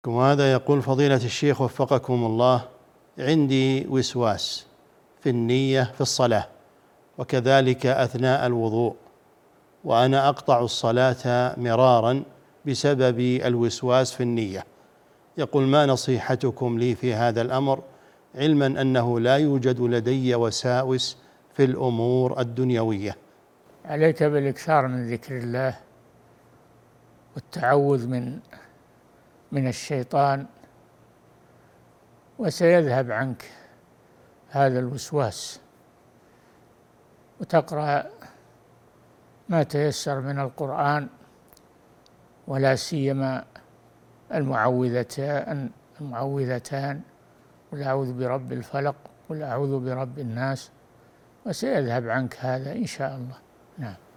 وهذا يقول: فضيلة الشيخ وفقكم الله، عندي وسواس في النية في الصلاة وكذلك أثناء الوضوء، وأنا أقطع الصلاة مرارا بسبب الوسواس في النية. يقول: ما نصيحتكم لي في هذا الأمر، علما أنه لا يوجد لدي وساوس في الأمور الدنيوية؟ عليك بالإكثار من ذكر الله والتعوذ من الشيطان، وسيذهب عنك هذا الوسواس، وتقرأ ما تيسر من القرآن، ولا سيما المعوذتان: قل أعوذ برب الفلق، قل أعوذ برب الناس، وسيذهب عنك هذا إن شاء الله. نعم.